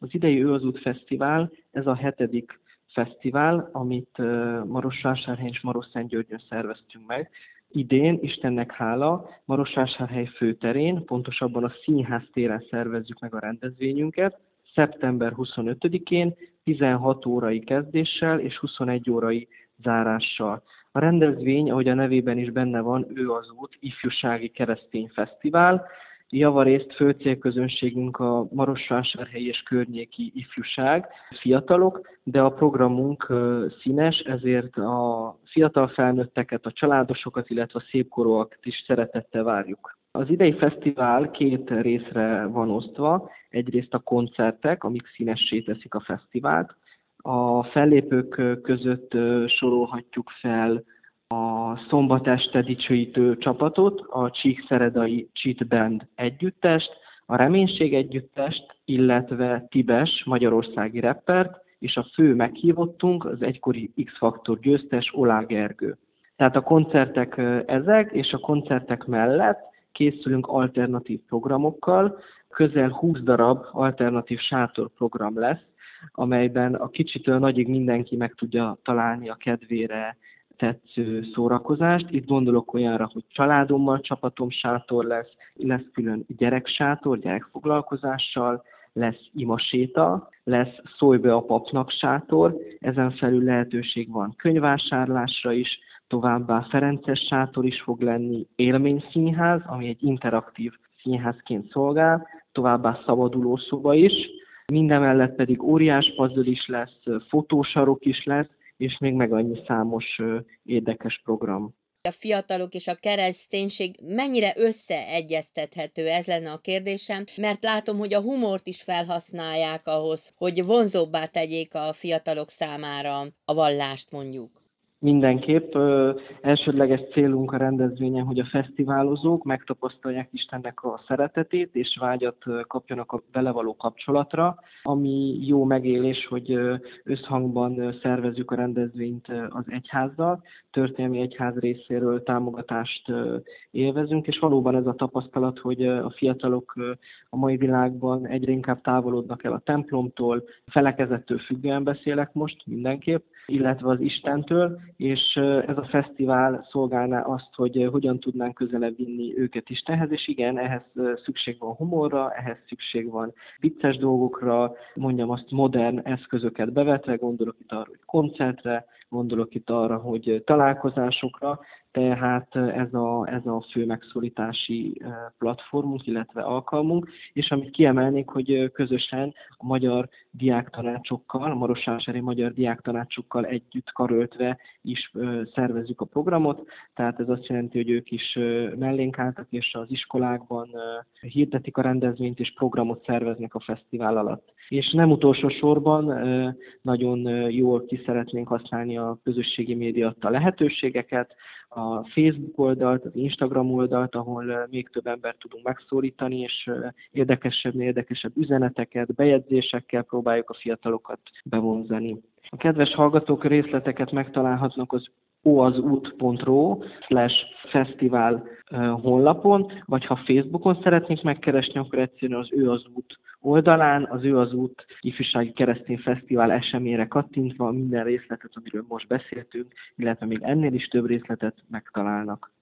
Az idei Ő az út fesztivál, ez a 7. fesztivál, amit Marosvásárhelyen és Marosszentgyörgyön szerveztünk meg. Idén, Istennek hála, Marosvásárhely főterén, pontosabban a Színház téren szervezzük meg a rendezvényünket, szeptember 25-én 16 órai kezdéssel és 21 órai zárással. A rendezvény, ahogy a nevében is benne van, Ő az út ifjúsági keresztény fesztivál. Javarészt fő célközönségünk a marosvásárhelyi és környéki ifjúság, fiatalok, de a programunk színes, ezért a fiatal felnőtteket, a családosokat, illetve a szépkorúakat is szeretettel várjuk. Az idei fesztivál 2 részre van osztva, egyrészt a koncertek, amik színessé teszik a fesztivált. A fellépők között sorolhatjuk fel a szombat este dicsőítő csapatot, a Csíkszeredai Csit Band együttest, a Reménység együttest, illetve Tibes magyarországi rappert, és a fő meghívottunk az egykori X-Faktor győztes Olá Gergő. Tehát a koncertek ezek, és a koncertek mellett készülünk alternatív programokkal, közel 20 darab alternatív sátorprogram lesz, amelyben a kicsitől nagyig mindenki meg tudja találni a kedvére tetsző szórakozást. Itt gondolok olyanra, hogy családommal csapatom sátor lesz külön gyereksátor, gyerekfoglalkozással, lesz imaséta, lesz Szólj be a papnak sátor, ezen felül lehetőség van könyvvásárlásra is, továbbá ferences sátor is fog lenni, élményszínház, ami egy interaktív színházként szolgál, továbbá szabadulószoba is, mindemellett pedig óriás puzzle is lesz, fotósarok is lesz, és még meg annyi számos érdekes program. A fiatalok és a kereszténység mennyire összeegyeztethető, ez lenne a kérdésem, mert látom, hogy a humort is felhasználják ahhoz, hogy vonzóbbá tegyék a fiatalok számára a vallást mondjuk. Mindenképp elsődleges célunk a rendezvényen, hogy a fesztiválozók megtapasztalják Istennek a szeretetét, és vágyat kapjanak a vele való kapcsolatra. Ami jó megélés, hogy összhangban szervezzük a rendezvényt az egyházzal, történelmi egyház részéről támogatást élvezünk, és valóban ez a tapasztalat, hogy a fiatalok a mai világban egyre inkább távolodnak el a templomtól, felekezettől függően beszélek most mindenképp, illetve az Istentől, és ez a fesztivál szolgálná azt, hogy hogyan tudnánk közelebb vinni őket Istenhez, és igen, ehhez szükség van humorra, ehhez szükség van vicces dolgokra, mondjam azt, modern eszközöket bevetve, gondolok itt arra, hogy koncertre, gondolok itt arra, hogy találkozásokra, tehát ez a fő megszólítási platformunk, illetve alkalmunk, és amit kiemelnék, hogy közösen a magyar diáktanácsokkal, a marosvásárhelyi magyar diáktanácsokkal együtt karöltve is szervezzük a programot, tehát ez azt jelenti, hogy ők is mellénk álltak, és az iskolákban hirdetik a rendezvényt, és programot szerveznek a fesztivál alatt. És nem utolsó sorban nagyon jól ki szeretnénk használni a közösségi média adta lehetőségeket, a Facebook oldalt, az Instagram oldalt, ahol még több embert tudunk megszólítani, és érdekesebb üzeneteket, bejegyzésekkel próbáljuk a fiatalokat bevonzani. A kedves hallgatók részleteket megtalálhatnak az oazút.ro/fesztivál honlapon, vagy ha Facebookon szeretnénk megkeresni, akkor egyszerűen az Ő az út oldalán, az Ő az út ifjúsági keresztény fesztivál eseményre kattintva minden részletet, amiről most beszéltünk, illetve még ennél is több részletet megtalálnak.